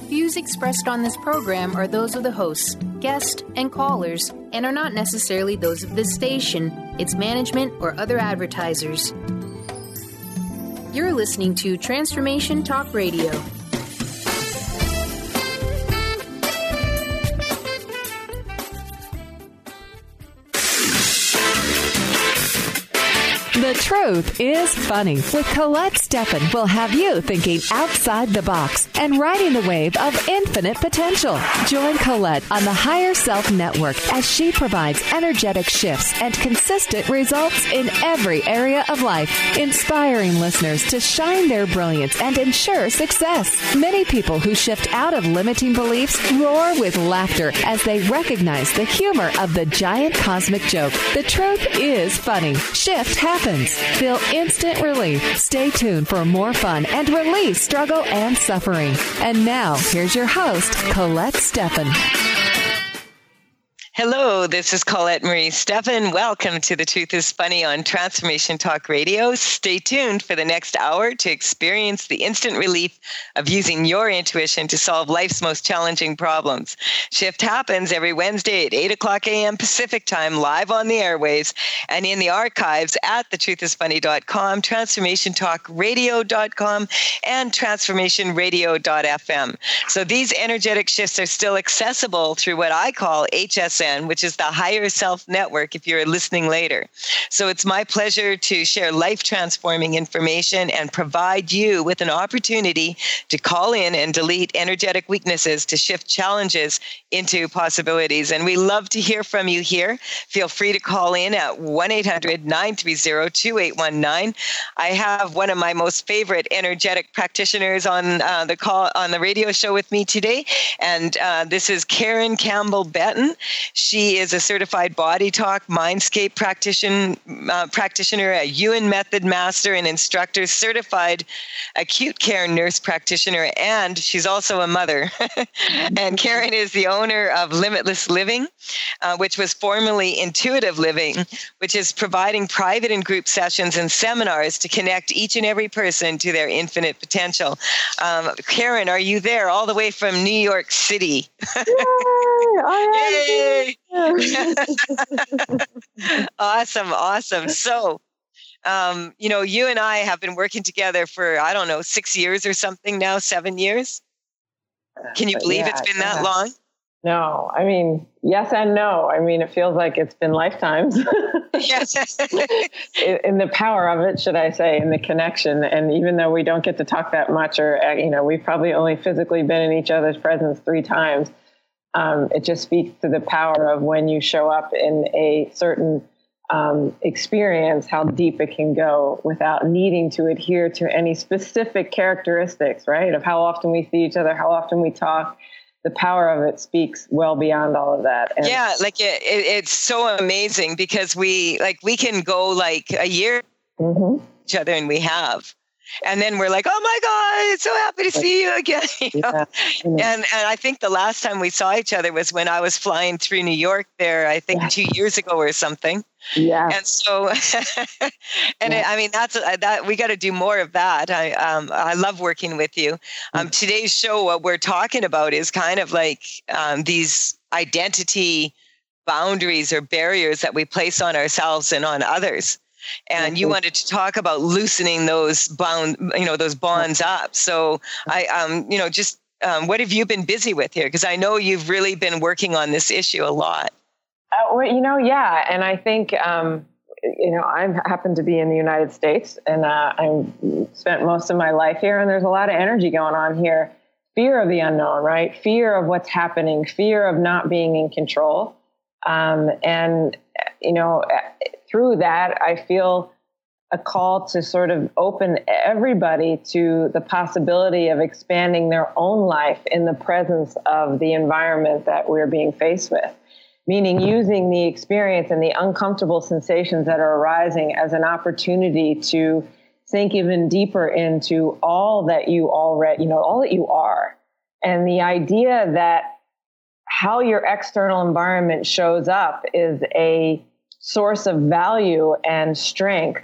Views expressed on this program are those of the hosts, guests, and callers, and are not necessarily those of this station, its management, or other advertisers. You're listening to Transformation Talk Radio. The Truth is Funny with Colette Steffen will have you thinking outside the box and riding the wave of infinite potential. Join Colette on the Higher Self Network as she provides energetic shifts and consistent results in every area of life, inspiring listeners to shine their brilliance and ensure success. Many people who shift out of limiting beliefs roar with laughter as they recognize the humor of the giant cosmic joke. The truth is funny. Shift happens. Feel instant relief. Stay tuned for more fun and release struggle and suffering. And now, here's your host, Colette Steffen. Hello, this is Colette Marie Steffen. Welcome to The Truth is Funny on Transformation Talk Radio. Stay tuned for the next hour to experience the instant relief of using your intuition to solve life's most challenging problems. Shift happens every Wednesday at 8 o'clock a.m. Pacific Time, live on the airwaves and in the archives at thetruthisfunny.com, transformationtalkradio.com, and transformationradio.fm. So these energetic shifts are still accessible through what I call HSN, which is the Higher Self Network, if you're listening later. So it's my pleasure to share life-transforming information and provide you with an opportunity to call in and delete energetic weaknesses to shift challenges into possibilities. And we love to hear from you here. Feel free to call in at 1-800-930-2819. I have one of my most favorite energetic practitioners on the call on the radio show with me today, and this is Karen Campbell-Benton. She is a certified body talk, mindscape practitioner, a Ewan Method master and instructor, certified acute care nurse practitioner, and she's also a mother. And Karen is the owner of Limitless Living, which was formerly Intuitive Living, which is providing private and group sessions and seminars to connect each and every person to their infinite potential. Karen, are you there all the way from New York City? Yay! Awesome. So, you and I have been working together for, 6 years or something now, 7 years. Can you believe it's been that long? No, I mean, yes and no. I mean, it feels like it's been lifetimes. Yes. In the power of it, should I say, in the connection. And even though we don't get to talk that much, or, we've probably only physically been in each other's presence 3 times. It just speaks to the power of when you show up in a certain experience, how deep it can go without needing to adhere to any specific characteristics, right? Of how often we see each other, how often we talk. The power of it speaks well beyond all of that. And it's so amazing because we can go like a year each other, and we have. And then we're like, oh my God, it's so happy to see you again. Yeah. And I think the last time we saw each other was when I was flying through New York there, I think 2 years ago or something. Yeah. And so, that we got to do more of that. I love working with you. Today's show, what we're talking about is kind of like these identity boundaries or barriers that we place on ourselves and on others. And you wanted to talk about loosening those bonds up. So what have you been busy with here? Because I know you've really been working on this issue a lot. And I think, I happen to be in the United States, and I spent most of my life here, and there's a lot of energy going on here. Fear of the unknown, right? Fear of what's happening, fear of not being in control. Through that, I feel a call to sort of open everybody to the possibility of expanding their own life in the presence of the environment that we're being faced with. Meaning using the experience and the uncomfortable sensations that are arising as an opportunity to sink even deeper into all that you already, all that you are. And the idea that how your external environment shows up is a source of value and strength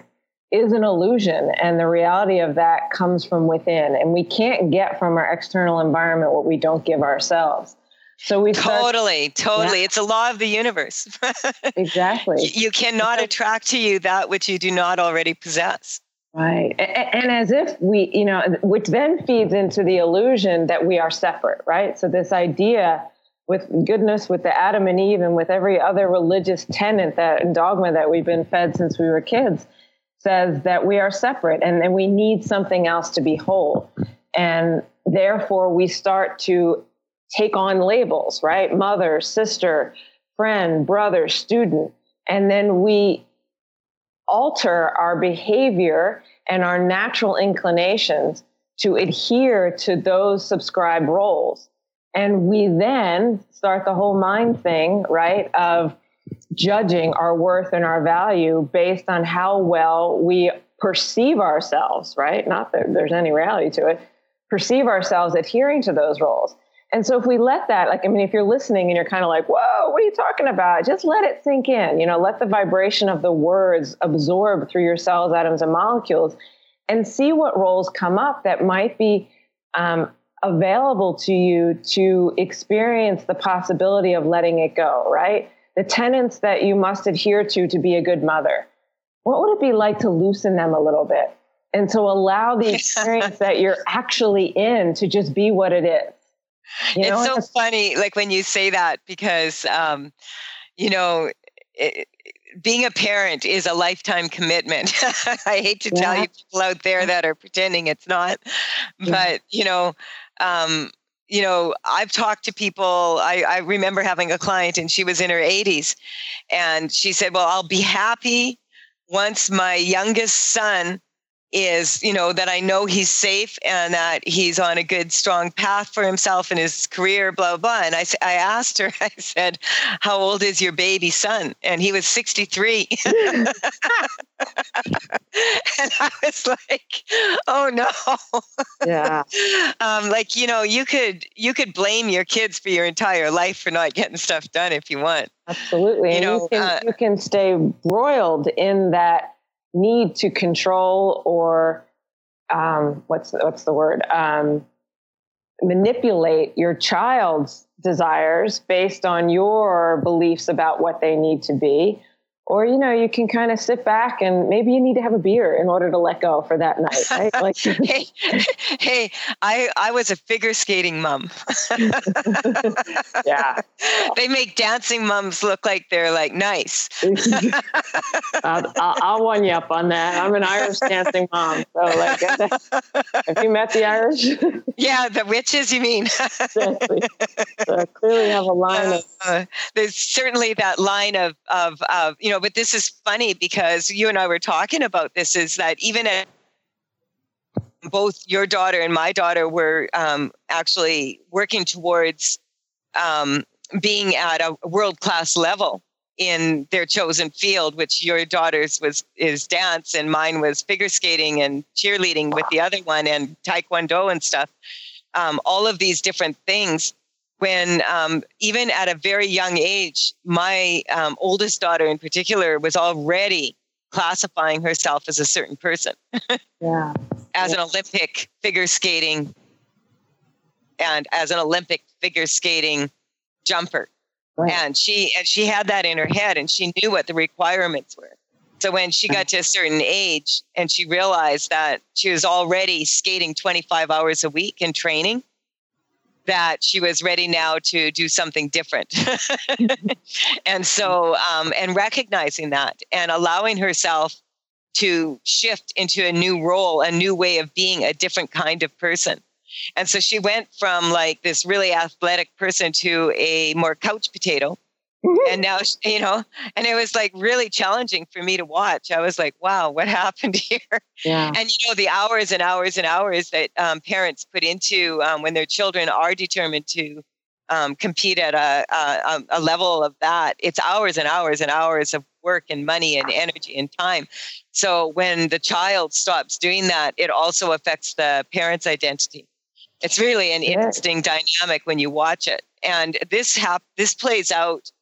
is an illusion, and the reality of that comes from within. And we can't get from our external environment what we don't give ourselves. So we totally. Yeah. It's a law of the universe. Exactly. You cannot attract to you that which you do not already possess. Right. And as if we, which then feeds into the illusion that we are separate, right? So this idea with goodness, with the Adam and Eve, and with every other religious tenet and dogma that we've been fed since we were kids, says that we are separate and we need something else to be whole. And therefore we start to take on labels, right? Mother, sister, friend, brother, student. And then we alter our behavior and our natural inclinations to adhere to those subscribed roles. And we then start the whole mind thing, right, of judging our worth and our value based on how well we perceive ourselves, right? Not that there's any reality to it, perceive ourselves adhering to those roles. And so if we let that, if you're listening and you're kind of like, whoa, what are you talking about? Just let it sink in, let the vibration of the words absorb through your cells, atoms, and molecules, and see what roles come up that might be available to you to experience the possibility of letting it go, right? The tenets that you must adhere to be a good mother. What would it be like to loosen them a little bit and to allow the experience that you're actually in to just be what it is? It's so funny, when you say that, because, being a parent is a lifetime commitment. I hate to tell you people out there that are pretending it's not, but, I've talked to people. I remember having a client and she was in her 80s and she said, well, I'll be happy once my youngest son is, that I know he's safe and that he's on a good, strong path for himself in his career, blah, blah. And I asked her, I said, how old is your baby son? And he was 63. And I was like, oh no. Yeah. You could blame your kids for your entire life for not getting stuff done if you want. Absolutely. You can stay roiled in that need to control or what's the word? Manipulate your child's desires based on your beliefs about what they need to be. Or, you can kind of sit back and maybe you need to have a beer in order to let go for that night, right? Hey, I was a figure skating mom. Yeah. They make dancing moms look like they're nice. I'll one you up on that. I'm an Irish dancing mom. So have you met the Irish? Yeah, the witches, you mean? Exactly. So I clearly have a line of... there's certainly that line of but this is funny because you and I were talking about this, is that even at both your daughter and my daughter were actually working towards being at a world-class level in their chosen field, which your daughter's is dance and mine was figure skating and cheerleading with the other one and taekwondo and stuff. All of these different things. When even at a very young age, my oldest daughter in particular was already classifying herself as a certain person. Yeah. As an Olympic figure skating and as an Olympic figure skating jumper. Right. And she had that in her head and she knew what the requirements were. So when she got to a certain age and she realized that she was already skating 25 hours a week in training, that she was ready now to do something different. And so, and recognizing that and allowing herself to shift into a new role, a new way of being, a different kind of person. And so she went from this really athletic person to a more couch potato. And now, and it was really challenging for me to watch. I was like, wow, what happened here? Yeah. And, the hours and hours and hours that parents put into when their children are determined to compete at a level of that, it's hours and hours and hours of work and money and energy and time. So when the child stops doing that, it also affects the parent's identity. It's really an interesting dynamic when you watch it. And this plays out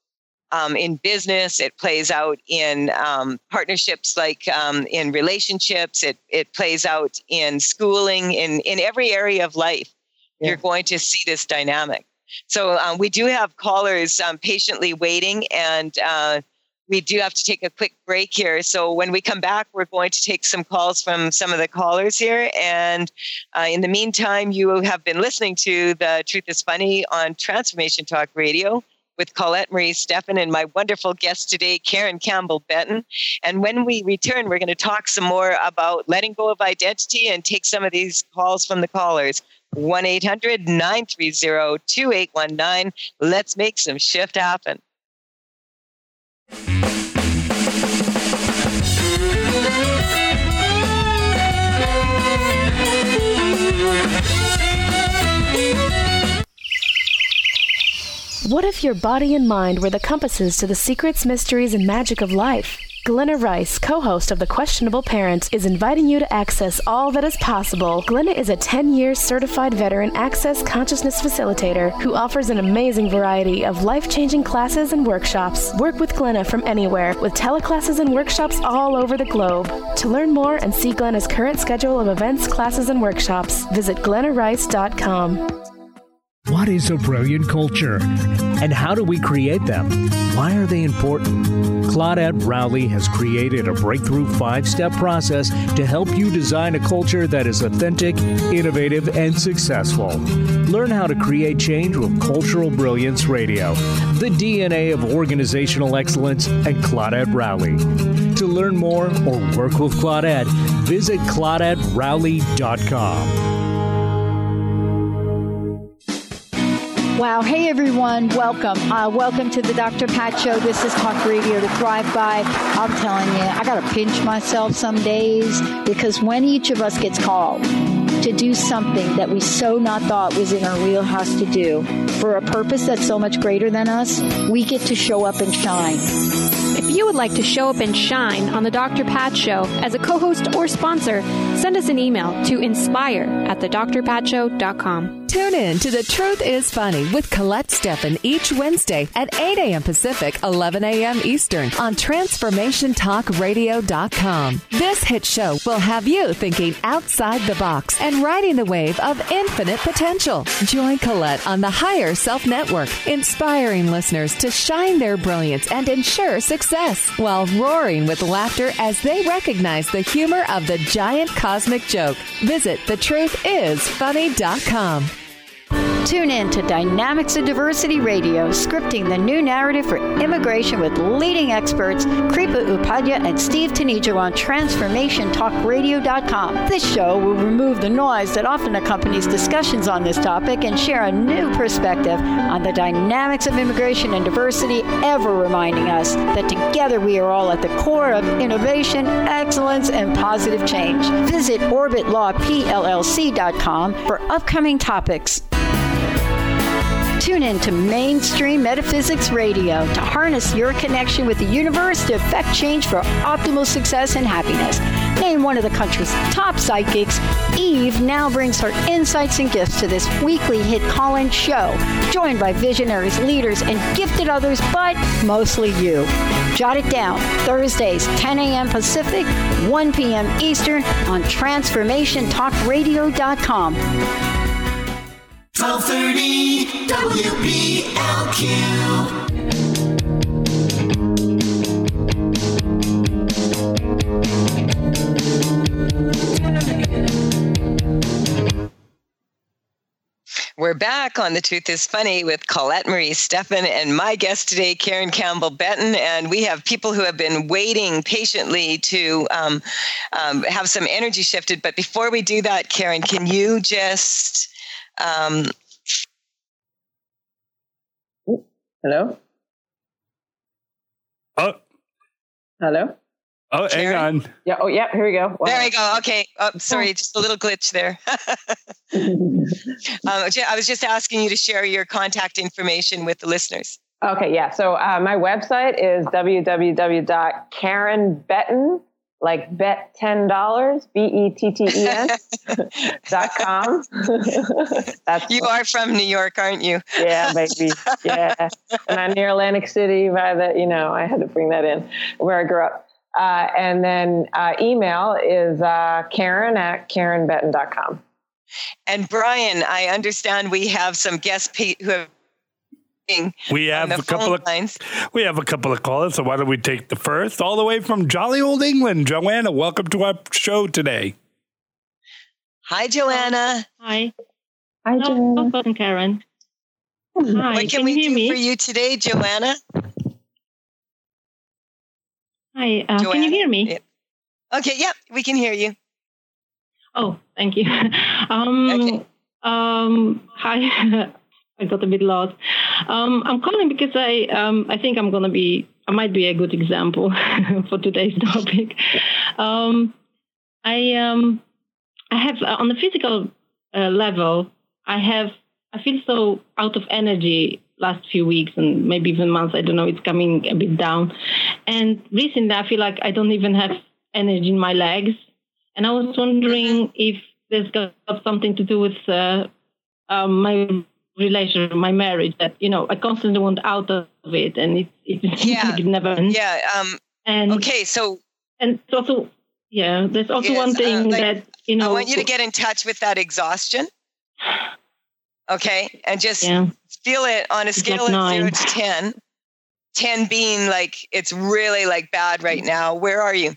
in business. It plays out in partnerships, like in relationships. It plays out in schooling, in every area of life. Yeah. You're going to see this dynamic. So we do have callers patiently waiting, and we do have to take a quick break here. So when we come back, we're going to take some calls from some of the callers here. And in the meantime, you have been listening to The Truth is Funny on Transformation Talk Radio with Colette Marie Steffen and my wonderful guest today, Karen Campbell Benton. And when we return, we're going to talk some more about letting go of identity and take some of these calls from the callers. 1-800-930-2819. Let's make some shift happen. What if your body and mind were the compasses to the secrets, mysteries, and magic of life? Glenna Rice, co-host of The Questionable Parent, is inviting you to access all that is possible. Glenna is a 10-year certified veteran access consciousness facilitator who offers an amazing variety of life-changing classes and workshops. Work with Glenna from anywhere with teleclasses and workshops all over the globe. To learn more and see Glenna's current schedule of events, classes, and workshops, visit glennarice.com. What is a brilliant culture? And how do we create them? Why are they important? Claudette Rowley has created a breakthrough 5-step process to help you design a culture that is authentic, innovative, and successful. Learn how to create change with Cultural Brilliance Radio, the DNA of organizational excellence, and Claudette Rowley. To learn more or work with Claudette, visit ClaudetteRowley.com. Wow. Hey, everyone. Welcome. Welcome to the Dr. Pat Show. This is Talk Radio to Thrive By. I'm telling you, I got to pinch myself some days because when each of us gets called to do something that we so not thought was in our wheelhouse to do for a purpose that's so much greater than us, we get to show up and shine. If you would like to show up and shine on the Dr. Pat Show as a co-host or sponsor, send us an email to inspire@thedrpatshow.com. Tune in to The Truth is Funny with Colette Steffen each Wednesday at 8 a.m. Pacific, 11 a.m. Eastern on TransformationTalkRadio.com. This hit show will have you thinking outside the box and riding the wave of infinite potential. Join Colette on the Higher Self Network, inspiring listeners to shine their brilliance and ensure success while roaring with laughter as they recognize the humor of the giant cosmic joke. Visit thetruthисfunny.com. Tune in to Dynamics of Diversity Radio, scripting the new narrative for immigration with leading experts Kripa Upadhyay and Steve Tanijo on TransformationTalkRadio.com. This show will remove the noise that often accompanies discussions on this topic and share a new perspective on the dynamics of immigration and diversity, ever reminding us that together we are all at the core of innovation, excellence, and positive change. Visit OrbitLawPLLC.com for upcoming topics. Tune in to Mainstream Metaphysics Radio to harness your connection with the universe to effect change for optimal success and happiness. Named one of the country's top psychics, Eve now brings her insights and gifts to this weekly hit call-in show, joined by visionaries, leaders, and gifted others, but mostly you. Jot it down, Thursdays, 10 a.m. Pacific, 1 p.m. Eastern on TransformationTalkRadio.com. 1230 WBLQ. We're back on The Truth is Funny with Colette Marie Steffen and my guest today, Karen Campbell Benton. And we have people who have been waiting patiently to have some energy shifted. But before we do that, Karen, can you just... Hello? Oh. Hello? Oh, hang on. Yeah. Oh, yeah. Here we go. Wow. There we go. Okay. Oh, sorry, just a little glitch there. I was just asking you to share your contact information with the listeners. Okay. Yeah. So my website is www.karenbenton, like bet $10, BETTES.com. You are from New York, aren't you? Yeah, baby. Yeah. And I'm near Atlantic City by the, I had to bring that in where I grew up. And then email is Karen@KarenBetton.com. And Brian, I understand we have some guests who have We have a couple of callers, so why don't we take the first, all the way from jolly old England. Joanna, welcome to our show today. Hi, Joanna. Hi. Hi, Joanna. Welcome, Karen. Hi. What can we do for you today, Joanna? Hi. Can you hear me? Okay. Yep, we can hear you. Oh, thank you. Okay. Hi. I got a bit lost. I'm calling because I think I might be a good example for today's topic. I have on the physical level, I feel so out of energy last few weeks and maybe even months. I don't know. It's coming a bit down. And recently, I feel like I don't even have energy in my legs. And I was wondering if there's got something to do with my relation, my marriage, that I constantly want out of it, and it never ends. Yeah. Okay. So. And also, there's also one thing that I want you to get in touch with that exhaustion. Okay, and just feel it on a scale of 0 to 10. 10 being like it's really like bad right now. Where are you?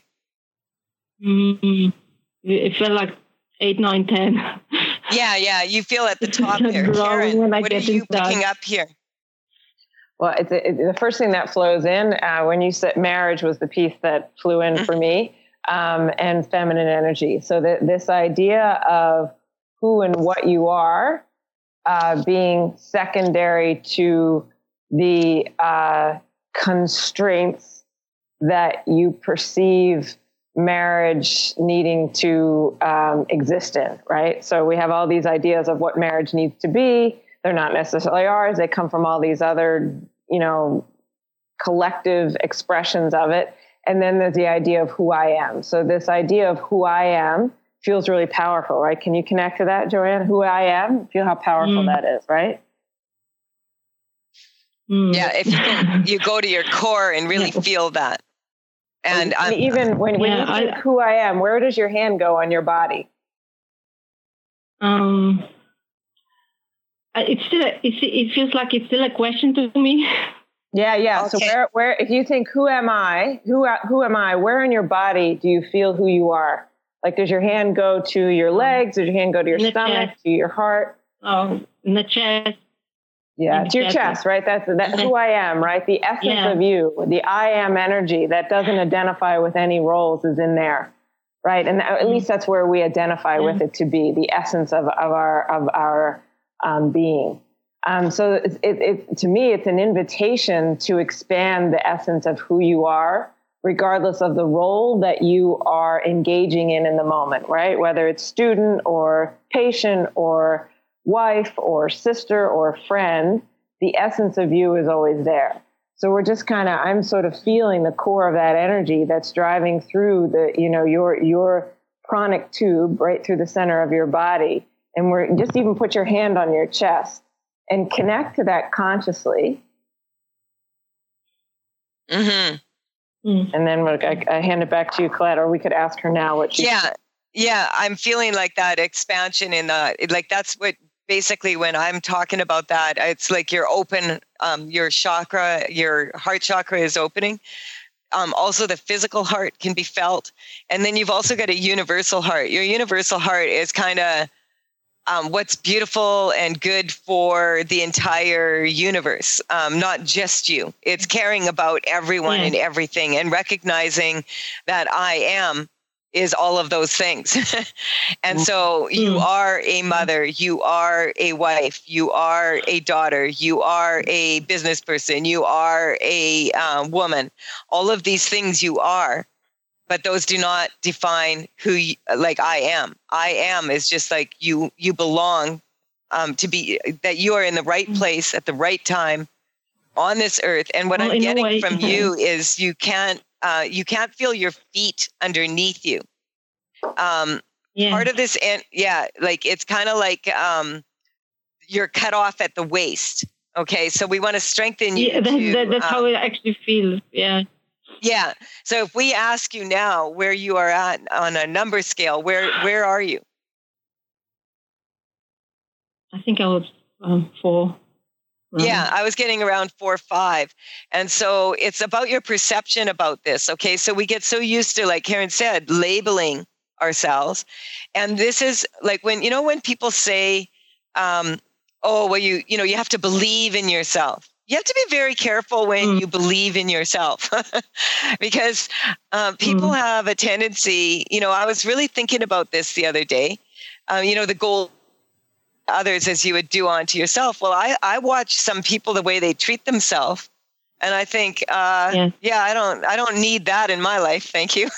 It felt like 8, 9, 10. Yeah. You feel at the top there. Karen, what are you picking up here? Well, the first thing that flows in when you said marriage was the piece that flew in for me, and feminine energy. So this idea of who and what you are being secondary to the constraints that you perceive marriage needing to exist in, right? So we have all these ideas of what marriage needs to be. They're not necessarily ours. They come from all these other, collective expressions of it. And then there's the idea of who I am. So this idea of who I am feels really powerful, right? Can you connect to that, Joanne? Who I am? Feel how powerful that is, right? Yeah, if you go to your core and really feel that. And even when you think who I am, where does your hand go on your body? It feels like it's still a question to me. Yeah. Okay. So where if you think who am I? Who am I? Where in your body do you feel who you are? Like, does your hand go to your legs? Does your hand go to your stomach? To your heart? Oh, in the chest. Yeah, it's your chest, right? That's who I am, right? The essence of you, the I am energy that doesn't identify with any roles is in there, right? And at least that's where we identify with it to be the essence of our being. So it to me, it's an invitation to expand the essence of who you are, regardless of the role that you are engaging in the moment, right? Whether it's student or patient or wife or sister or friend, the essence of you is always there. So we're just I'm sort of feeling the core of that energy that's driving through your pranic tube right through the center of your body. And we're just even put your hand on your chest and connect to that consciously. Mm-hmm. And then I hand it back to you, Colette, or we could ask her now what she. Yeah. I'm feeling like that expansion in that's what basically when I'm talking about that, it's like you're open, your chakra, your heart chakra is opening. Also the physical heart can be felt. And then you've also got a universal heart. Your universal heart is kind of what's beautiful and good for the entire universe, not just you. It's caring about everyone and everything and recognizing that I am is all of those things. And so you are a mother, you are a wife, you are a daughter, you are a business person, you are a woman. All of these things you are, but those do not define who I am. I am is just like you belong to be, that you are in the right place at the right time on this earth. And what I'm getting from you is you can't you can't feel your feet underneath you. Part of this, like it's kind of like you're cut off at the waist. Okay, so we want to strengthen you. Yeah, that's how it actually feels. Yeah. Yeah. So if we ask you now where you are at on a number scale, where are you? I think I was 4. Yeah, I was getting around 4 or 5. And so it's about your perception about this. Okay, so we get so used to, like Karen said, labeling ourselves. And this is like when people say, oh, well, you have to believe in yourself. You have to be very careful when you believe in yourself because people have a tendency, I was really thinking about this the other day, the goal others as you would do onto yourself. Well, I watch some people, the way they treat themselves, and I think, I don't need that in my life. Thank you.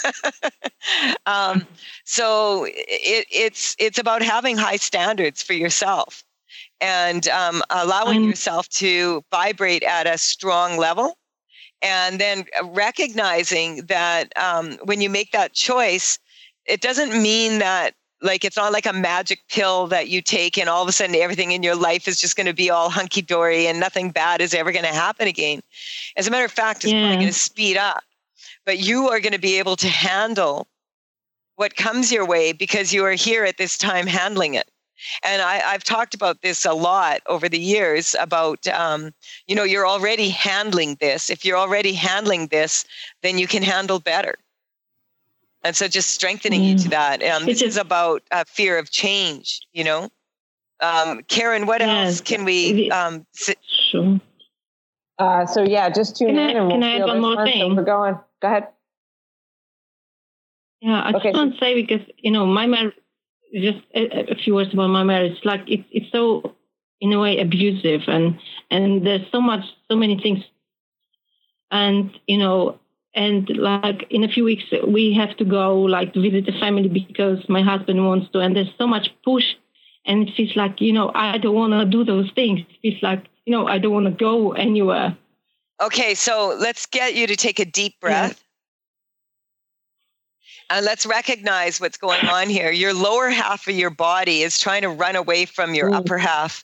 So it's about having high standards for yourself and allowing yourself to vibrate at a strong level. And then recognizing that when you make that choice, it doesn't mean that, like, it's not like a magic pill that you take and all of a sudden everything in your life is just going to be all hunky-dory and nothing bad is ever going to happen again. As a matter of fact, it's probably going to speed up. But you are going to be able to handle what comes your way because you are here at this time handling it. And I've talked about this a lot over the years about, you're already handling this. If you're already handling this, then you can handle better. And so just strengthening you to that. This is about fear of change, Karen, what else can we... Sure. Just tune in and we'll feel this one. So we're going. Go ahead. Yeah, I just want to say because, my marriage, just a few words about my marriage, like it's so, in a way, abusive and there's so many things. And, and like in a few weeks, we have to go like to visit the family because my husband wants to. And there's so much push. And it feels like, I don't want to do those things. It feels like, I don't want to go anywhere. Okay, so let's get you to take a deep breath. Yeah. And let's recognize what's going on here. Your lower half of your body is trying to run away from your upper half.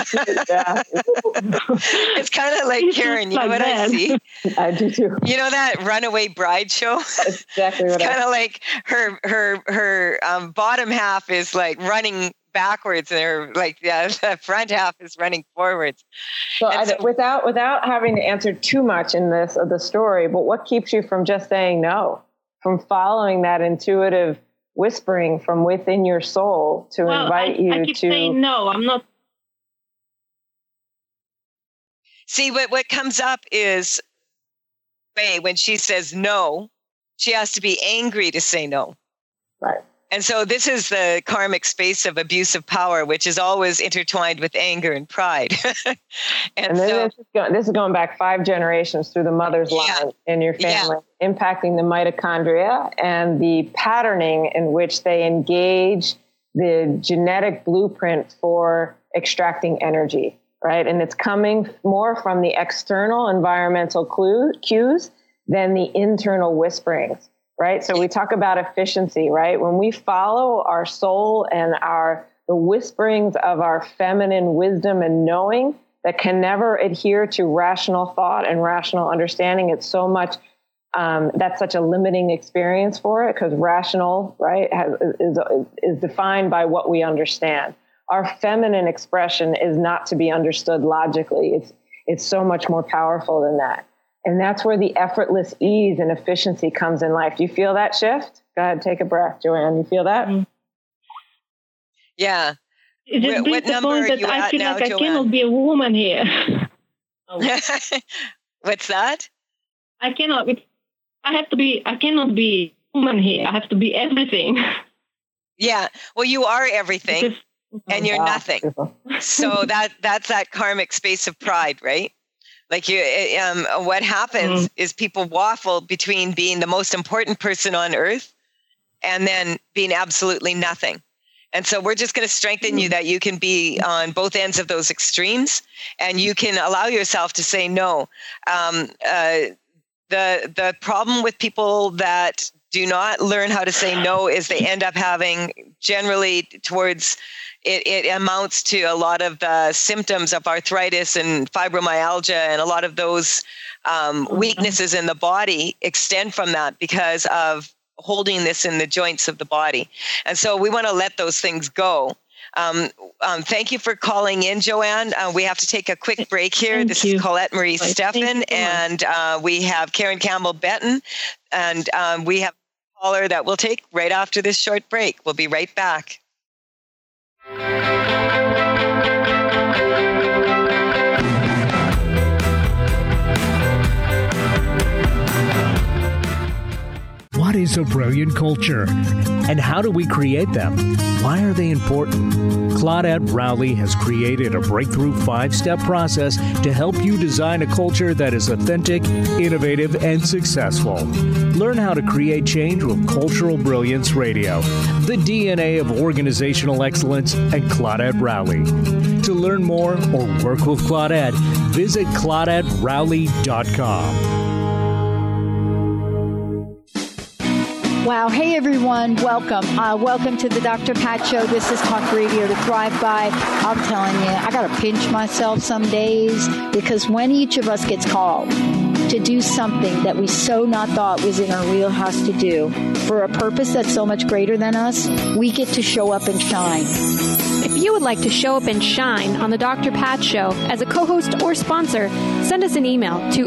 It's kind of like, Karen, you know what I see? I do too. You know that Runaway Bride show? That's exactly what it's kind of like her bottom half is like running backwards and her the front half is running forwards. So without having to answer too much in this of the story, but what keeps you from just saying no? From following that intuitive whispering from within your soul to invite you to... I keep saying no, I'm not... See, what comes up is, when she says no, she has to be angry to say no. Right. And so this is the karmic space of abusive power, which is always intertwined with anger and pride. and so, this is going back 5 generations through the mother's line in your family, impacting the mitochondria and the patterning in which they engage the genetic blueprint for extracting energy, right? And it's coming more from the external environmental cues than the internal whisperings. Right. So we talk about efficiency, right? When we follow our soul and the whisperings of our feminine wisdom and knowing that can never adhere to rational thought and rational understanding, it's so much, that's such a limiting experience for it because rational, right, is defined by what we understand. Our feminine expression is not to be understood logically. It's so much more powerful than that. And that's where the effortless ease and efficiency comes in life. Do you feel that shift? Go ahead, take a breath, Joanne. You feel that? Yeah. It just brings the point that I feel like I cannot be a woman here. What's that? I cannot be a woman here. I have to be everything. Yeah. Well, you are everything and you're nothing. So that's that karmic space of pride, right? Like what happens is people waffle between being the most important person on earth and then being absolutely nothing. And so we're just going to strengthen you that you can be on both ends of those extremes and you can allow yourself to say no. the problem with people that do not learn how to say no is they end up having generally towards it amounts to a lot of the symptoms of arthritis and fibromyalgia, and a lot of those weaknesses in the body extend from that because of holding this in the joints of the body. And so we want to let those things go. Thank you for calling in, Joanne. We have to take a quick break here. This is Colette Marie Steffen, and we have Karen Campbell Benton, and we have a caller that we'll take right after this short break. We'll be right back. What is a brilliant culture? And how do we create them? Why are they important? Claudette Rowley has created a breakthrough 5-step process to help you design a culture that is authentic, innovative, and successful. Learn how to create change with Cultural Brilliance Radio, the DNA of organizational excellence, and Claudette Rowley. To learn more or work with Claudette, visit ClaudetteRowley.com. Wow. Hey, everyone. Welcome. Welcome to the Dr. Pat Show. This is Talk Radio to Thrive By. I'm telling you, I got to pinch myself some days, because when each of us gets called to do something that we so not thought was in our wheelhouse to do for a purpose that's so much greater than us, we get to show up and shine. If you would like to show up and shine on the Dr. Pat Show as a co-host or sponsor, send us an email to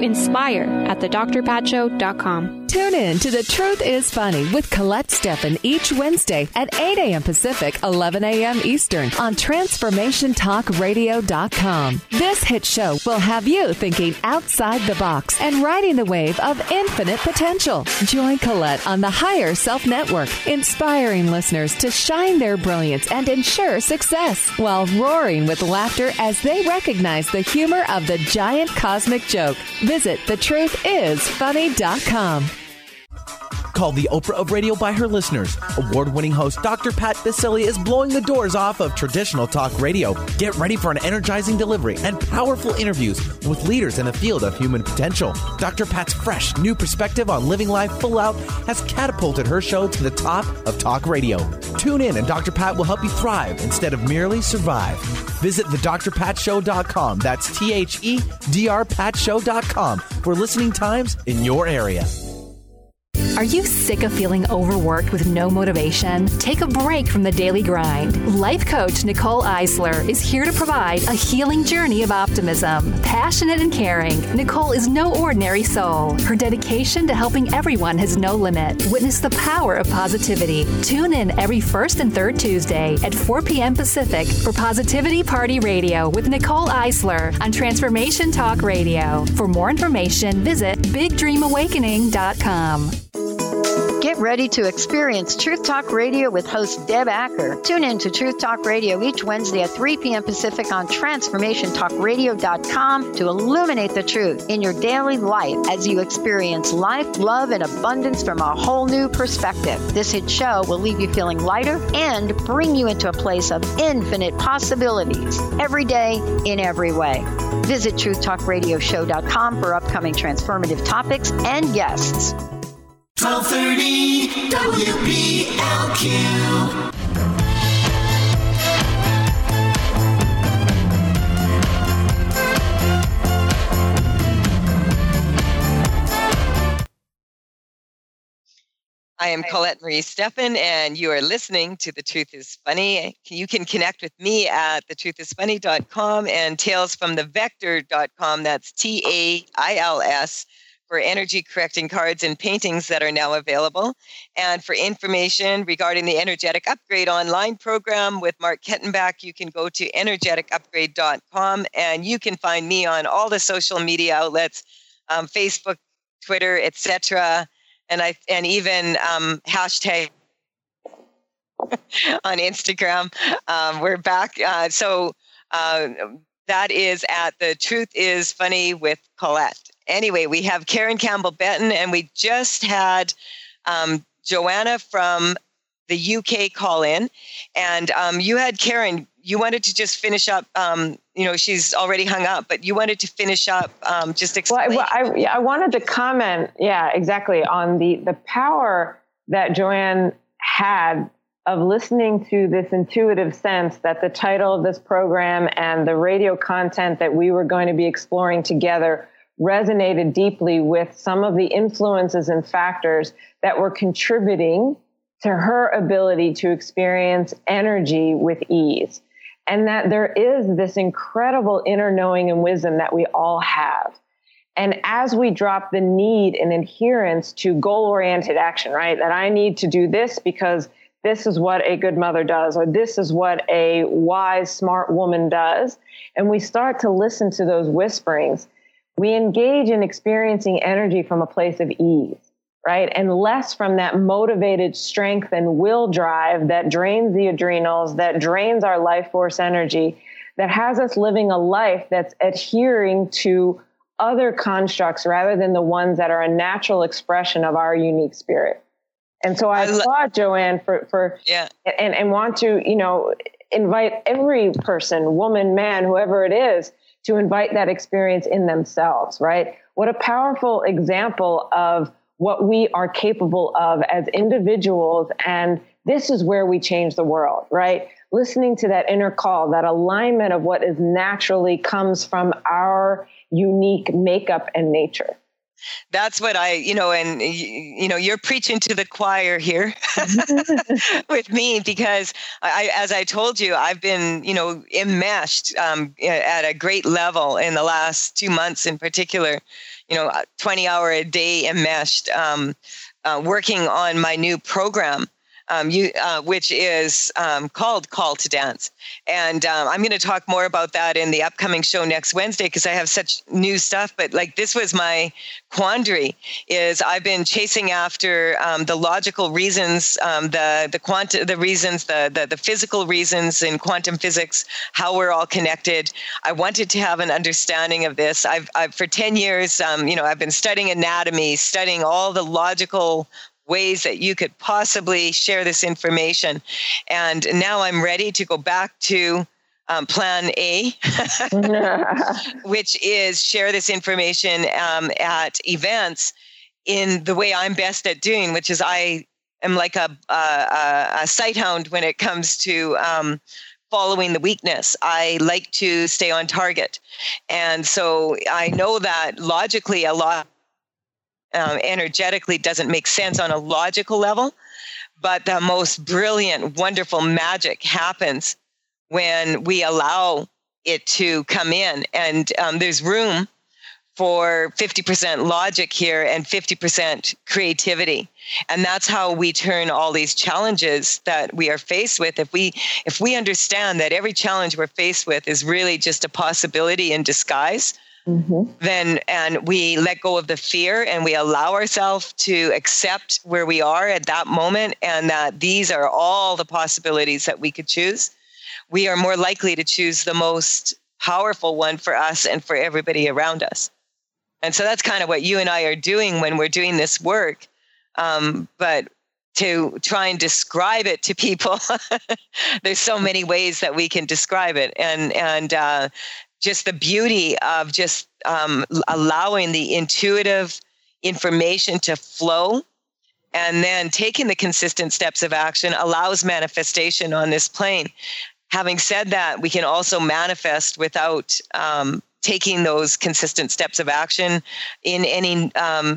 inspire@thedrpatshow.com. Tune in to The Truth is Funny with Colette Steffen each Wednesday at 8 a.m. Pacific, 11 a.m. Eastern on TransformationTalkRadio.com. This hit show will have you thinking outside the box and riding the wave of infinite potential. Join Colette on the Higher Self Network, inspiring listeners to shine their brilliance and ensure success while roaring with laughter as they recognize the humor of the giant cosmic joke. Visit thetruthисfunny.com. Called the Oprah of radio by her listeners, award-winning host Dr. Pat Baccili is blowing the doors off of traditional talk radio. Get ready for an energizing delivery and powerful interviews with leaders in the field of human potential. Dr. Pat's fresh, new perspective on living life full out has catapulted her show to the top of talk radio. Tune in and Dr. Pat will help you thrive instead of merely survive. Visit thedrpatshow.com. That's THEDRPatshow.com for listening times in your area. Are you sick of feeling overworked with no motivation? Take a break from the daily grind. Life coach Nicole Eisler is here to provide a healing journey of optimism. Passionate and caring, Nicole is no ordinary soul. Her dedication to helping everyone has no limit. Witness the power of positivity. Tune in every first and third Tuesday at 4 p.m. Pacific for Positivity Party Radio with Nicole Eisler on Transformation Talk Radio. For more information, visit BigDreamAwakening.com. Get ready to experience Truth Talk Radio with host Deb Acker. Tune in to Truth Talk Radio each Wednesday at 3 p.m. Pacific on TransformationTalkRadio.com to illuminate the truth in your daily life as you experience life, love, and abundance from a whole new perspective. This hit show will leave you feeling lighter and bring you into a place of infinite possibilities every day in every way. Visit TruthTalkRadioshow.com for upcoming transformative topics and guests. 1230 WBLQ. I am Colette Marie Steffen, and you are listening to The Truth is Funny. You can connect with me at thetruthisfunny.com and talesfromthevector.com. That's TAILS. For energy correcting cards and paintings that are now available. And for information regarding the Energetic Upgrade online program with Mark Kettenbach, you can go to energeticupgrade.com, and you can find me on all the social media outlets, Facebook, Twitter, etc. And even hashtag on Instagram. We're back. So that is at The Truth is Funny with Colette. Anyway, we have Karen Campbell Benton, and we just had Joanna from the UK call in. And you had, Karen, you wanted to just finish up. She's already hung up, but you wanted to finish up. Just explain. Well, I wanted to comment. Yeah, exactly, on the power that Joanne had of listening to this intuitive sense that the title of this program and the radio content that we were going to be exploring together resonated deeply with some of the influences and factors that were contributing to her ability to experience energy with ease. And that there is this incredible inner knowing and wisdom that we all have. And as we drop the need and adherence to goal-oriented action, right? That I need to do this because this is what a good mother does, or this is what a wise, smart woman does. And we start to listen to those whisperings. We engage in experiencing energy from a place of ease, right? And less from that motivated strength and will drive that drains the adrenals, that drains our life force energy, that has us living a life that's adhering to other constructs rather than the ones that are a natural expression of our unique spirit. And so I applaud Joanne for and want to, invite every person, woman, man, whoever it is, to invite that experience in themselves, right? What a powerful example of what we are capable of as individuals. And this is where we change the world, right? Listening to that inner call, that alignment of what is naturally comes from our unique makeup and nature. That's what you're preaching to the choir here with me, because as I told you, I've been, enmeshed at a great level in the last 2 months in particular, 20-hour a day enmeshed, working on my new program. Which is called Call to Dance. And I'm going to talk more about that in the upcoming show next Wednesday, because I have such new stuff. But this was my quandary, is I've been chasing after the logical reasons, the reasons, the physical reasons in quantum physics, how we're all connected. I wanted to have an understanding of this. I've for 10 years, I've been studying anatomy, studying all the logical ways that you could possibly share this information. And now I'm ready to go back to plan A, which is share this information at events in the way I'm best at doing, which is I am like a sight hound when it comes to following the weakness. I like to stay on target. And so I know that logically a lot energetically doesn't make sense on a logical level, but the most brilliant, wonderful magic happens when we allow it to come in. And there's room for 50% logic here and 50% creativity. And that's how we turn all these challenges that we are faced with. If we understand that every challenge we're faced with is really just a possibility in disguise, then, and we let go of the fear and we allow ourselves to accept where we are at that moment, and that these are all the possibilities that we could choose, we are more likely to choose the most powerful one for us and for everybody around us. And so that's kind of what you and I are doing when we're doing this work. But to try and describe it to people, there's so many ways that we can describe it. And just the beauty of just allowing the intuitive information to flow, and then taking the consistent steps of action allows manifestation on this plane. Having said that, we can also manifest without taking those consistent steps of action in any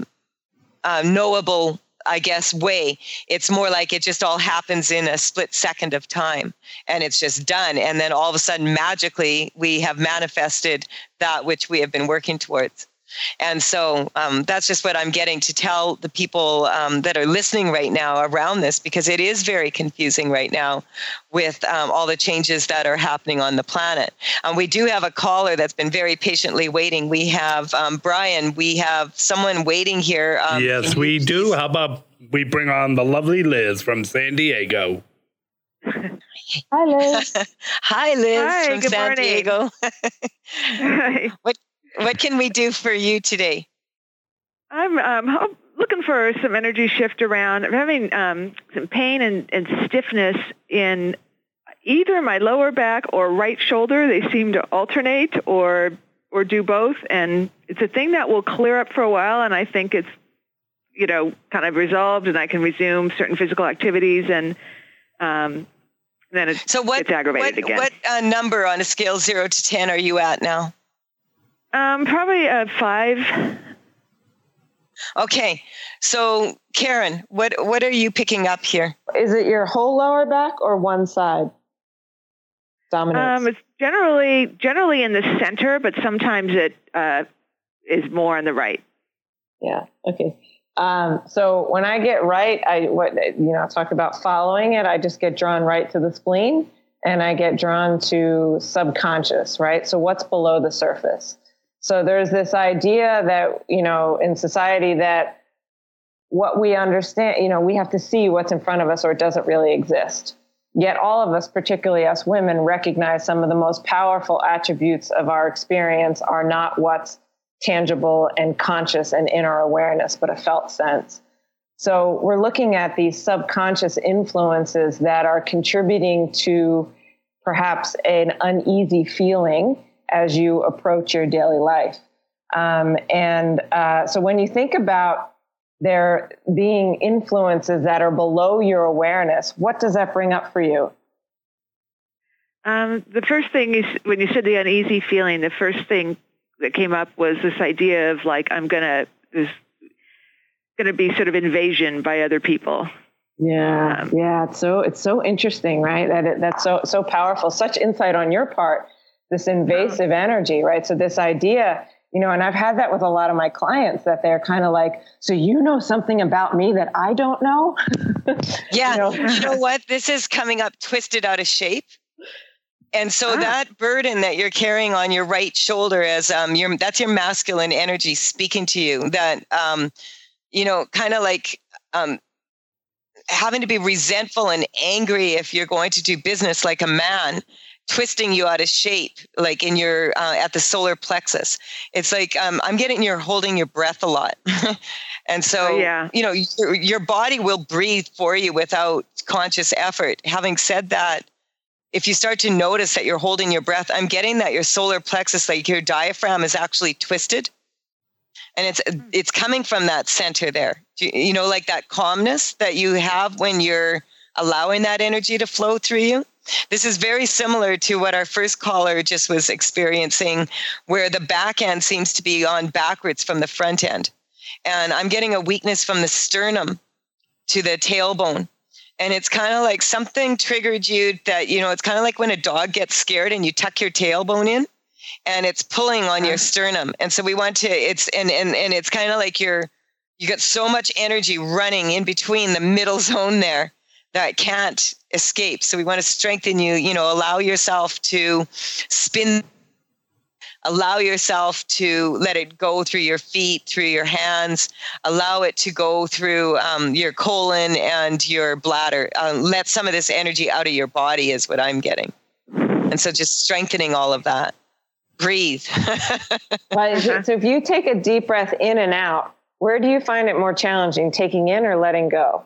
knowable, I guess, way. It's more like it just all happens in a split second of time, and it's just done. And then all of a sudden, magically, we have manifested that which we have been working towards. And so that's just what I'm getting to tell the people that are listening right now around this, because it is very confusing right now with all the changes that are happening on the planet. We do have a caller that's been very patiently waiting. We have Brian. We have someone waiting here. Yes, we do. How about we bring on the lovely Liz from San Diego? Hi, Liz. Hi, Liz. Hi, from good San morning. Diego. Hi. What can we do for you today? I'm looking for some energy shift around. I'm having some pain and stiffness in either my lower back or right shoulder. They seem to alternate or do both. And it's a thing that will clear up for a while. And I think it's, kind of resolved, and I can resume certain physical activities. And then it gets aggravated again. What number on a scale 0 to 10 are you at now? Probably a 5. Okay. So, Karen, what are you picking up here? Is it your whole lower back or one side dominates? It's generally in the center, but sometimes it is more on the right. Yeah. Okay. So when I get right, I talk about following it. I just get drawn right to the spleen, and I get drawn to subconscious, right? So what's below the surface? So there's this idea that, in society that what we understand, we have to see what's in front of us or it doesn't really exist. Yet all of us, particularly us women, recognize some of the most powerful attributes of our experience are not what's tangible and conscious and in our awareness, but a felt sense. So we're looking at these subconscious influences that are contributing to perhaps an uneasy feeling as you approach your daily life. So when you think about there being influences that are below your awareness, what does that bring up for you? The first thing is, when you said the uneasy feeling, the first thing that came up was this idea of there's going to be sort of invasion by other people. Yeah. It's so interesting, right? That's so powerful. Such insight on your part, this invasive energy, right? So this idea, and I've had that with a lot of my clients, that they're kind of like, so something about me that I don't know? Yeah. You know what? This is coming up twisted out of shape. And so that burden that you're carrying on your right shoulder as that's your masculine energy speaking to you, that, kind of like having to be resentful and angry if you're going to do business like a man, twisting you out of shape, like in your, at the solar plexus. It's like, I'm getting you're holding your breath a lot. And so, your body will breathe for you without conscious effort. Having said that, if you start to notice that you're holding your breath, I'm getting that your solar plexus, like your diaphragm, is actually twisted. And it's coming from that center there. Like that calmness that you have when you're allowing that energy to flow through you. This is very similar to what our first caller just was experiencing, where the back end seems to be on backwards from the front end. And I'm getting a weakness from the sternum to the tailbone. And it's kind of like something triggered you that, it's kind of like when a dog gets scared and you tuck your tailbone in and it's pulling on your sternum. And so we want to, and it's kind of like you got so much energy running in between the middle zone there that can't escape. So we want to strengthen you, allow yourself to spin, allow yourself to let it go through your feet, through your hands, allow it to go through your colon and your bladder. Let some of this energy out of your body is what I'm getting. And so just strengthening all of that. Breathe. So if you take a deep breath in and out, where do you find it more challenging, taking in or letting go?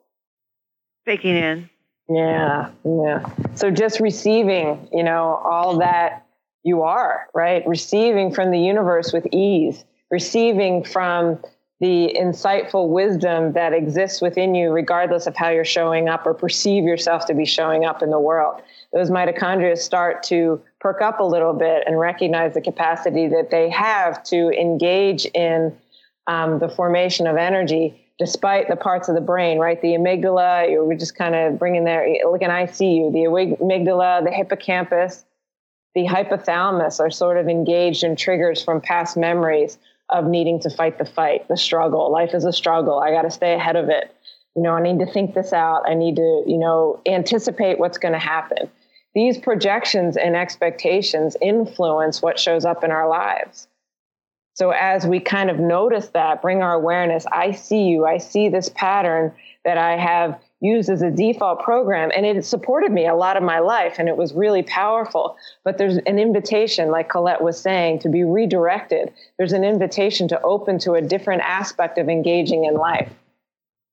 Taking in. Yeah. So just receiving, all that you are, right? Receiving from the universe with ease, receiving from the insightful wisdom that exists within you, regardless of how you're showing up or perceive yourself to be showing up in the world. Those mitochondria start to perk up a little bit and recognize the capacity that they have to engage in the formation of energy, despite the parts of the brain, right? The amygdala, we're just kind of bringing there, like an ICU, the amygdala, the hippocampus, the hypothalamus are sort of engaged in triggers from past memories of needing to fight the fight, the struggle. Life is a struggle. I got to stay ahead of it. I need to think this out. I need to, anticipate what's going to happen. These projections and expectations influence what shows up in our lives. So as we kind of notice that, bring our awareness, I see you, I see this pattern that I have used as a default program, and it supported me a lot of my life, and it was really powerful. But there's an invitation, like Colette was saying, to be redirected. There's an invitation to open to a different aspect of engaging in life.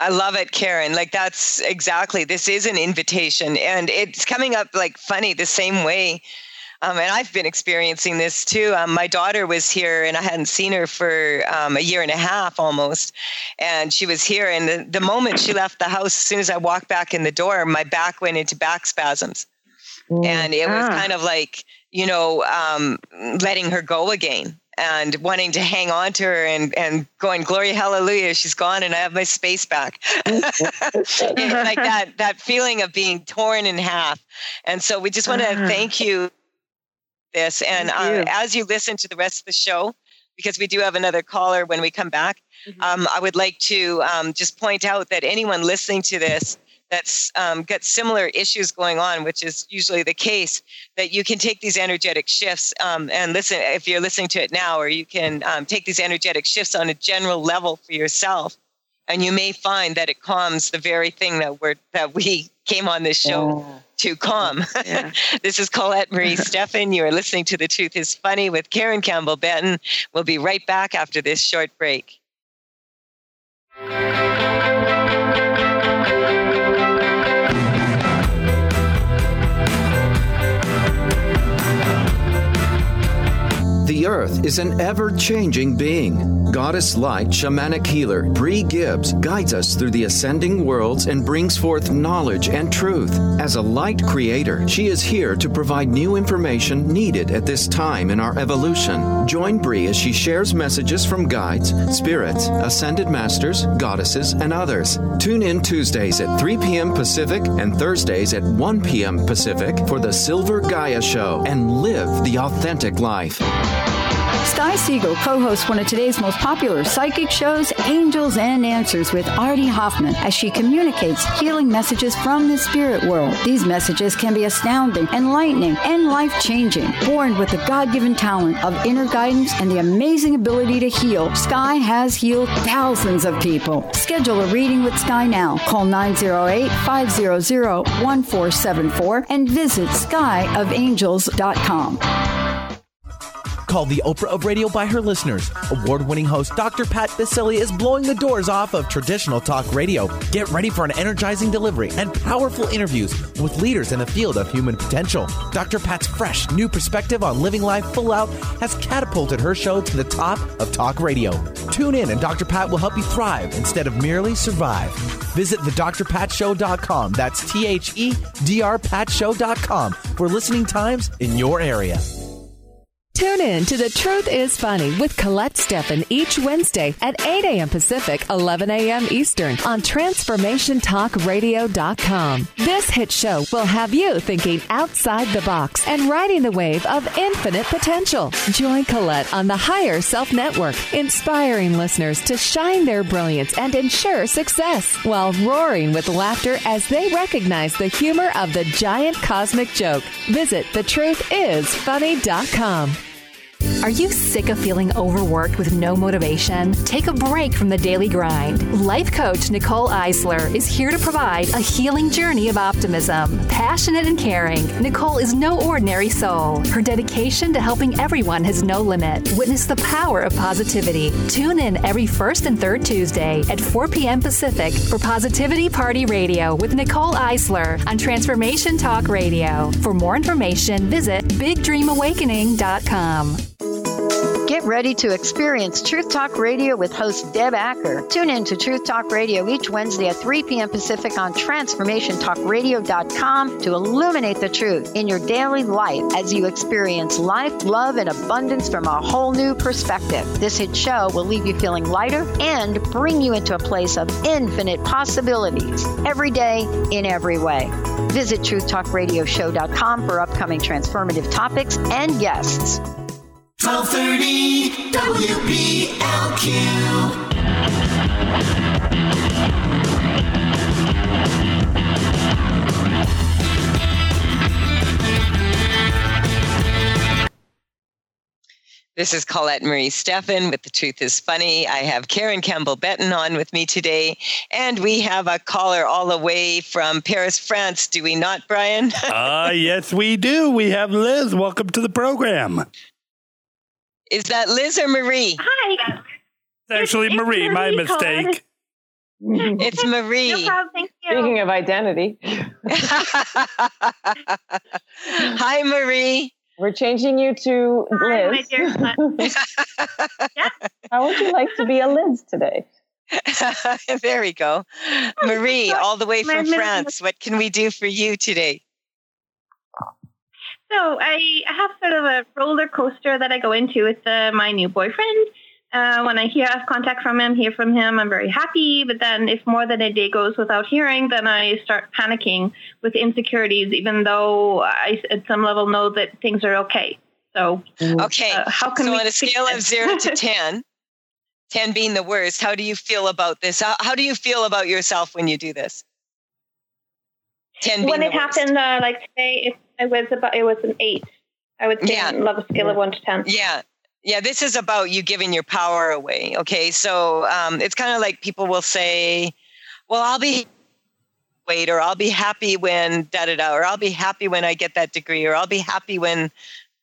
I love it, Karen. Like, that's exactly, this is an invitation, and it's coming up like funny the same way. And I've been experiencing this too. My daughter was here, and I hadn't seen her for a year and a half almost. And she was here, and the moment she left the house, as soon as I walked back in the door, my back went into back spasms. And it was kind of like, letting her go again. And wanting to hang on to her and going, glory, hallelujah, she's gone and I have my space back. Like that feeling of being torn in half. And so we just want to thank you this. And as you listen to the rest of the show, because we do have another caller when we come back, I would like to just point out that anyone listening to this that's got similar issues going on, which is usually the case, that you can take these energetic shifts and listen, if you're listening to it now, or you can take these energetic shifts on a general level for yourself. And you may find that it calms the very thing that we came on this show to calm. Yeah. This is Colette Marie Steffen. You are listening to The Truth is Funny with Karen Campbell Benton. We'll be right back after this short break. The Earth is an ever-changing being. Goddess Light Shamanic Healer Bree Gibbs guides us through the ascending worlds and brings forth knowledge and truth. As a light creator, she is here to provide new information needed at this time in our evolution. Join Bree as she shares messages from guides, spirits, ascended masters, goddesses, and others. Tune in Tuesdays at 3 p.m. Pacific and Thursdays at 1 p.m. Pacific for the Silver Gaia Show and live the authentic life. Sky Siegel co-hosts one of today's most popular psychic shows, Angels and Answers, with Artie Hoffman, as she communicates healing messages from the spirit world. These messages can be astounding, enlightening, and life-changing. Born with the God-given talent of inner guidance and the amazing ability to heal, Sky has healed thousands of people. Schedule a reading with Sky now. Call 908-500-1474 and visit skyofangels.com. Called the Oprah of Radio by her listeners. Award-winning host Dr. Pat Baccili is blowing the doors off of traditional talk radio. Get ready for an energizing delivery and powerful interviews with leaders in the field of human potential. Dr. Pat's fresh, new perspective on living life full out has catapulted her show to the top of talk radio. Tune in and Dr. Pat will help you thrive instead of merely survive. Visit thedrpatshow.com. That's THEDRPatShow.com for listening times in your area. Tune in to The Truth is Funny with Colette Steffen each Wednesday at 8 a.m. Pacific, 11 a.m. Eastern on TransformationTalkRadio.com. This hit show will have you thinking outside the box and riding the wave of infinite potential. Join Colette on the Higher Self Network, inspiring listeners to shine their brilliance and ensure success while roaring with laughter as they recognize the humor of the giant cosmic joke. Visit thetruthисfunny.com. Are you sick of feeling overworked with no motivation? Take a break from the daily grind. Life coach Nicole Eisler is here to provide a healing journey of optimism. Passionate and caring, Nicole is no ordinary soul. Her dedication to helping everyone has no limit. Witness the power of positivity. Tune in every first and third Tuesday at 4 p.m. Pacific for Positivity Party Radio with Nicole Eisler on Transformation Talk Radio. For more information, visit BigDreamAwakening.com. Get ready to experience Truth Talk Radio with host Deb Acker. Tune in to Truth Talk Radio each Wednesday at 3 p.m. Pacific on TransformationTalkRadio.com to illuminate the truth in your daily life as you experience life, love, and abundance from a whole new perspective. This hit show will leave you feeling lighter and bring you into a place of infinite possibilities every day in every way. Visit TruthTalkRadioshow.com for upcoming transformative topics and guests. 1230 WBLQ. This is Colette Marie Steffen with The Truth is Funny. I have Karen Campbell Benton on with me today, and we have a caller all the way from Paris, France. Do we not, Brian? Yes, we do. We have Liz. Welcome to the program. Is that Liz or Marie? Hi. It's actually Marie, my mistake. It's Marie. No problem. Thank you. Speaking of identity. Hi, Marie. We're changing you to Liz. Hi, my dear yeah. How would you like to be a Liz today? There we go. Marie, all the way from France. What can we do for you today? So I have sort of a roller coaster that I go into with my new boyfriend. When I have contact from him, hear from him, I'm very happy. But then if more than a day goes without hearing, then I start panicking with insecurities, even though I, at some level, know that things are okay. So, how can we on a scale of 0 to 10, 10 being the worst, how do you feel about this? How do you feel about yourself when you do this? 10 being when it happened, like today, it was an 8. I would say love a scale of 1 to 10. Yeah. Yeah, this is about you giving your power away. Okay, so it's kind of like people will say, well, I'll be or I'll be happy when da-da-da, or I'll be happy when I get that degree, or I'll be happy when.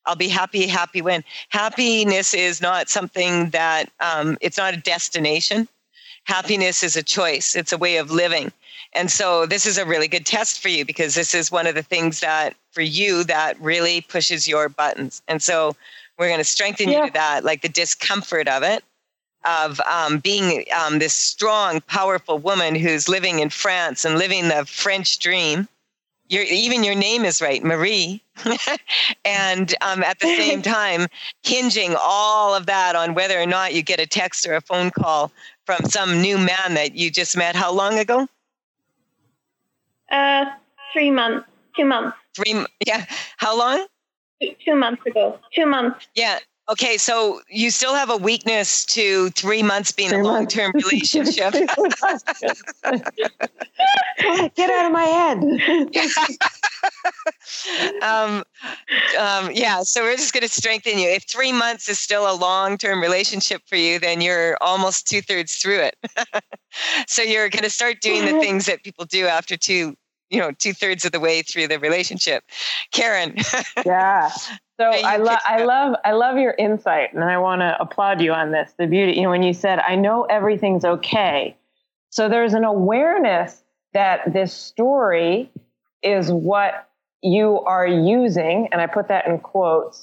Happiness is not something that, it's not a destination. Happiness is a choice. It's a way of living. And so this is a really good test for you, because this is one of the things that, for you, that really pushes your buttons. And so we're going to strengthen you to that, like the discomfort of it, of being this strong, powerful woman who's living in France and living the French dream. Even your name is right, Marie. And at the same time, hinging all of that on whether or not you get a text or a phone call from some new man that you just met. How long ago? 3 months. 2 months. Yeah. How long? 2 months ago. 2 months. Yeah. Okay. So you still have a weakness to 3 months being a long-term relationship. Get out of my head. Yeah. So we're just going to strengthen you. If 3 months is still a long-term relationship for you, then you're almost 2/3 through it. So you're going to start doing the things that people do after 2/3 of the way through the relationship. Karen. Yeah. So I love your insight, and I want to applaud you on this. The beauty, when you said, I know everything's okay. So there's an awareness that this story is what you are using, and I put that in quotes,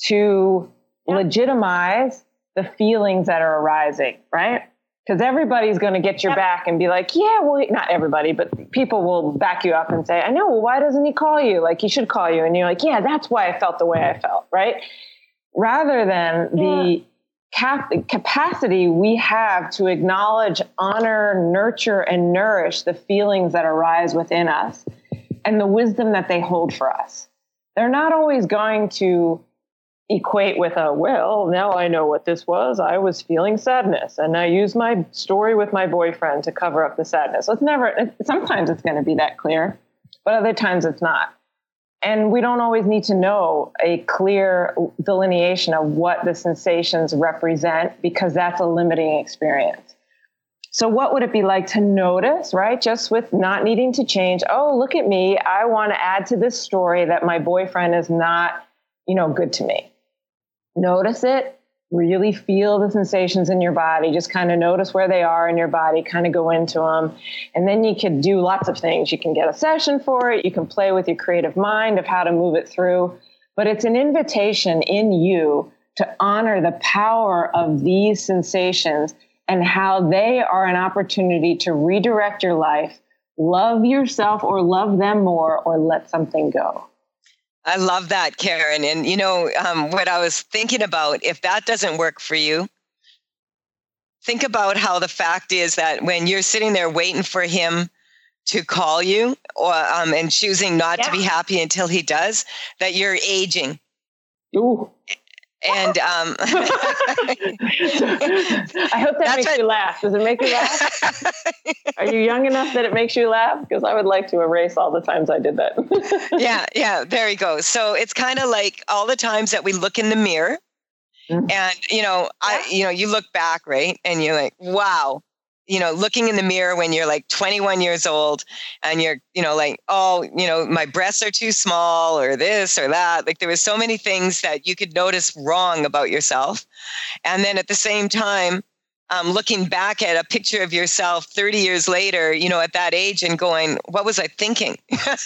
to legitimize the feelings that are arising, right? Because everybody's going to get your back and be like, yeah, well, not everybody, but people will back you up and say, I know, well, why doesn't he call you? Like, he should call you. And you're like, yeah, that's why I felt the way I felt, right? Rather than the capacity we have to acknowledge, honor, nurture, and nourish the feelings that arise within us and the wisdom that they hold for us. They're not always going to equate with now I know what this was. I was feeling sadness, and I used my story with my boyfriend to cover up the sadness. Sometimes it's going to be that clear, but other times it's not. And we don't always need to know a clear delineation of what the sensations represent, because that's a limiting experience. So what would it be like to notice, right? Just with not needing to change. Oh, look at me. I want to add to this story that my boyfriend is not, good to me. Notice it, really feel the sensations in your body, just kind of notice where they are in your body, kind of go into them. And then you can do lots of things. You can get a session for it. You can play with your creative mind of how to move it through. But it's an invitation in you to honor the power of these sensations and how they are an opportunity to redirect your life, love yourself or love them more, or let something go. I love that, Karen. And, what I was thinking about, if that doesn't work for you, think about how the fact is that when you're sitting there waiting for him to call you or and choosing not to be happy until he does, that you're aging. Ooh. And I hope that makes you laugh. Does it make you laugh? Are you young enough that it makes you laugh? Because I would like to erase all the times I did that. Yeah, there you go. So it's kind of like all the times that we look in the mirror, and you look back, right, and you're like, wow. Looking in the mirror when you're like 21 years old and you're, like, oh, my breasts are too small or this or that. Like there was so many things that you could notice wrong about yourself. And then at the same time, looking back at a picture of yourself 30 years later, at that age and going, what was I thinking?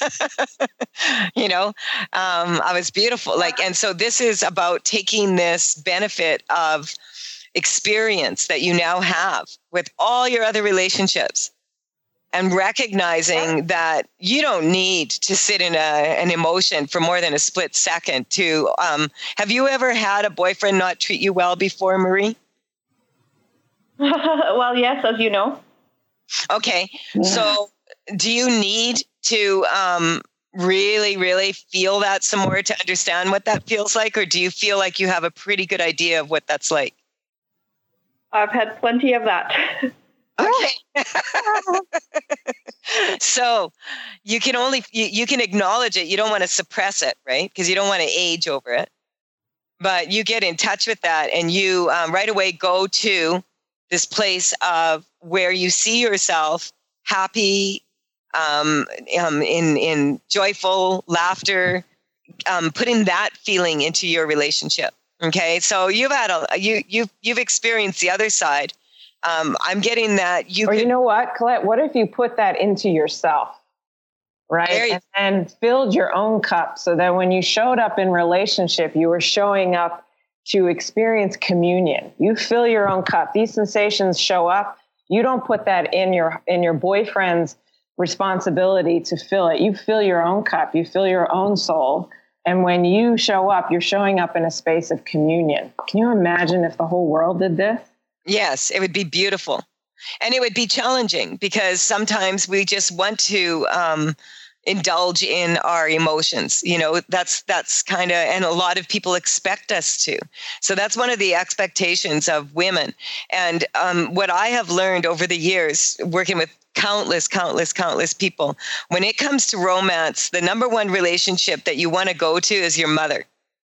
I was beautiful. And so this is about taking this benefit of experience that you now have with all your other relationships and recognizing that you don't need to sit in an emotion for more than a split second to, have you ever had a boyfriend not treat you well before, Marie? Well, yes, as you know. Okay. Yeah. So do you need to really, really feel that some more to understand what that feels like? Or do you feel like you have a pretty good idea of what that's like? I've had plenty of that. Okay. So you can you can acknowledge it. You don't want to suppress it, right? Because you don't want to age over it. But you get in touch with that and you right away go to this place of where you see yourself happy, in joyful laughter, putting that feeling into your relationship. Okay, so you've experienced the other side. I'm getting that you know what, Colette? What if you put that into yourself, right? And filled your own cup so that when you showed up in relationship, you were showing up to experience communion. You fill your own cup. These sensations show up. You don't put that in your boyfriend's responsibility to fill it. You fill your own cup. You fill your own soul. And when you show up, you're showing up in a space of communion. Can you imagine if the whole world did this? Yes, it would be beautiful. And it would be challenging because sometimes we just want to indulge in our emotions. That's kind of, and a lot of people expect us to. So that's one of the expectations of women. And what I have learned over the years, working with countless people, when it comes to romance, the number one relationship that you want to go to is your mother.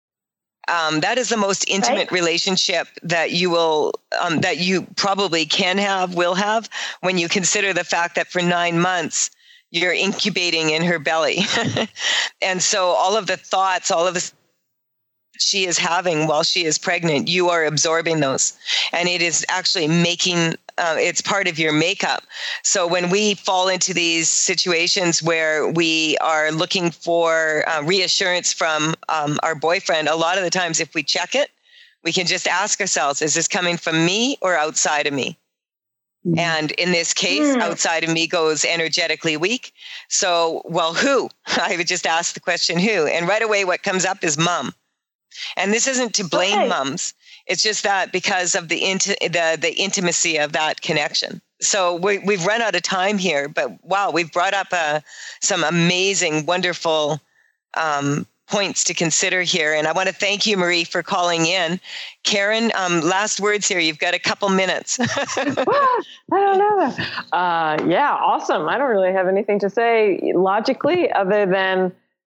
That is the most intimate relationship that you will, that you probably will have when you consider the fact that for 9 months, you're incubating in her belly. And so all of the thoughts, all of the she is having while she is pregnant, you are absorbing those. And it is actually making, it's part of your makeup. So when we fall into these situations where we are looking for reassurance from our boyfriend, a lot of the times if we check it, we can just ask ourselves, is this coming from me or outside of me? And in this case, outside of me goes energetically weak. So, well, who? I would just ask the question, who? And right away, what comes up is mom. And this isn't to blame moms. It's just that because of the intimacy of that connection. So we've run out of time here, but wow, we've brought up some amazing, wonderful points to consider here. And I want to thank you, Marie, for calling in. Karen, last words here. You've got a couple minutes. I don't know. Yeah, awesome. I don't really have anything to say logically other than,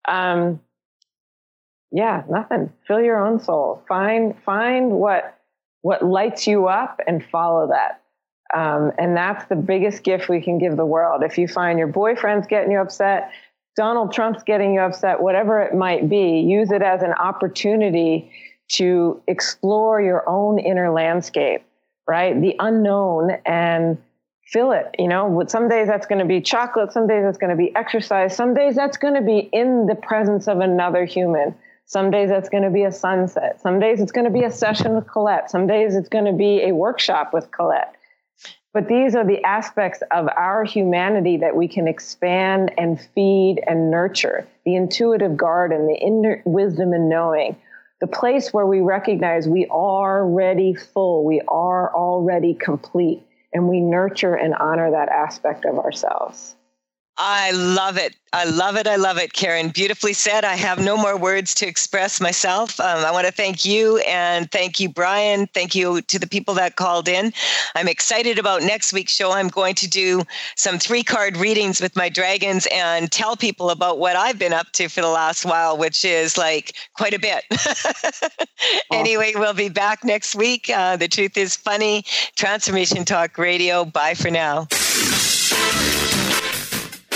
nothing. Fill your own soul. Find what lights you up and follow that. And that's the biggest gift we can give the world. If you find your boyfriend's getting you upset, Donald Trump's getting you upset, whatever it might be, use it as an opportunity to explore your own inner landscape, right? The unknown, and fill it. Some days that's going to be chocolate. Some days that's going to be exercise. Some days that's going to be in the presence of another human. Some days that's going to be a sunset. Some days it's going to be a session with Colette. Some days it's going to be a workshop with Colette. But these are the aspects of our humanity that we can expand and feed and nurture. The intuitive garden, the inner wisdom and knowing, the place where we recognize we are already full, we are already complete, and we nurture and honor that aspect of ourselves. I love it. I love it. I love it, Karen. Beautifully said. I have no more words to express myself. I want to thank you, and thank you, Brian. Thank you to the people that called in. I'm excited about next week's show. I'm going to do some 3-card readings with my dragons and tell people about what I've been up to for the last while, which is like quite a bit. Anyway, we'll be back next week. The Truth is Funny, Transformation Talk Radio. Bye for now.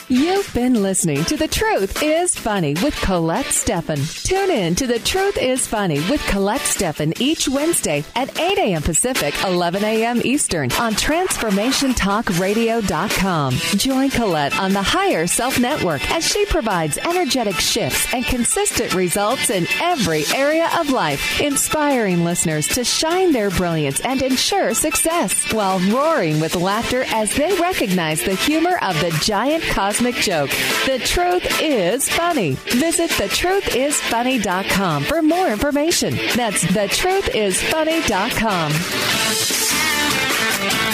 You've been listening to The Truth is Funny with Colette Steffen. Tune in to The Truth is Funny with Colette Steffen each Wednesday at 8 a.m. Pacific, 11 a.m. Eastern on TransformationTalkRadio.com. Join Colette on the Higher Self Network as she provides energetic shifts and consistent results in every area of life, inspiring listeners to shine their brilliance and ensure success while roaring with laughter as they recognize the humor of the giant cosmic joke. The Truth is Funny. Visit thetruthisfunny.com for more information. That's thetruthisfunny.com.